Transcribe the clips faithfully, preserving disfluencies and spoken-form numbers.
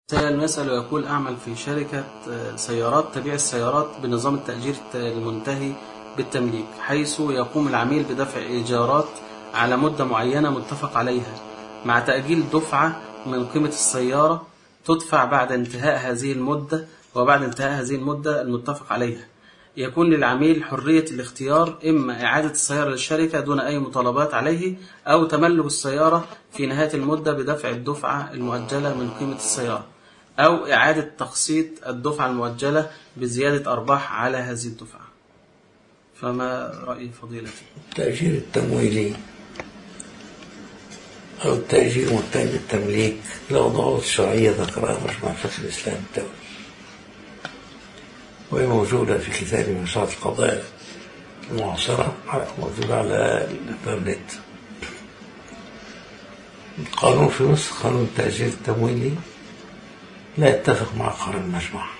سائل يسأل ويقول: أعمل في شركة سيارات تبيع السيارات بنظام التأجير المنتهي بالتمليك، حيث يقوم العميل بدفع إيجارات على مدة معينة متفق عليها، مع تأجيل دفعة من قيمة السيارة تدفع بعد انتهاء هذه المدة، وبعد انتهاء هذه المدة المتفق عليها يكون للعميل حرية الاختيار: إما إعادة السيارة للشركة دون أي مطالبات عليه، أو تملك السيارة في نهاية المدة بدفع الدفعة المؤجلة من قيمة السيارة، أو إعادة تقسيط الدفعة المؤجلة بزيادة أرباح على هذه الدفعة. فما رأي فضيلتك؟ التأجير التمويلي أو التأجير منتهي بالتمليك له ضوابط شرعية ذكرها مجمع فقه الإسلام الدولي، وهي موجودة في كتاب مشروعات القضايا المعاصرة، موجودة على الإنترنت. القانون في مصر، قانون التأجير التمويلي، لا يتفق مع قرار المجمع،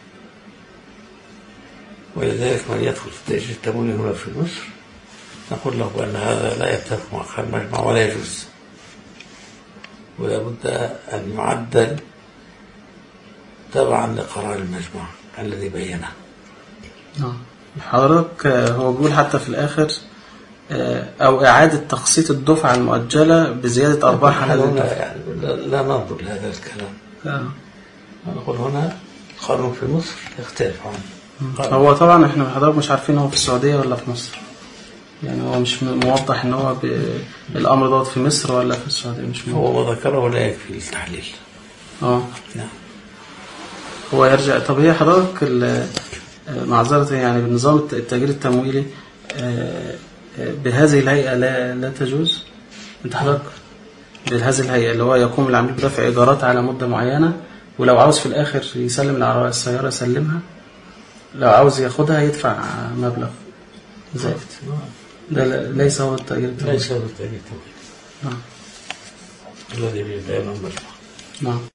ولذلك من يدخل في التأجير التمويلي هنا في مصر نقول له بأن هذا لا يتفق مع قرار المجمع ولا يجوز، ولا بد أن يعدل تبعا لقرار المجمع الذي بينه. نعم. حضرتك هو بيقول حتى في الآخر أو إعادة تقسيط الدفعة المؤجلة بزيادة أرباح على لا, يعني لا ننظر لهذا الكلام. آه. نقول هنا القانون في مصر يختلف عنه. هو طبعا احنا حضرتك مش عارفين هو في السعودية ولا في مصر، يعني هو مش موضح ان هو الأمر دوت في مصر ولا في السعودية، مش موضح. هو ذكره لا يكفي للتحليل. اه نعم. هو يرجع. طب هي حضرتك معذرة يعني بالنظام التأجير التمويلي بهذه الهيئة لا لا تجوز؟ انت حضرتك بهذه الهيئة اللي هو يقوم العميل بدفع إيجارات على مدة معينة، ولو عاوز في الآخر يسلم السيارة يسلمها، لو عاوز ياخدها يدفع مبلغ زائد. ده ليس هو التأجير التمويلي. ليس هو التأجير التمويلي. نعم. الذي بيبينه المجمع. نعم.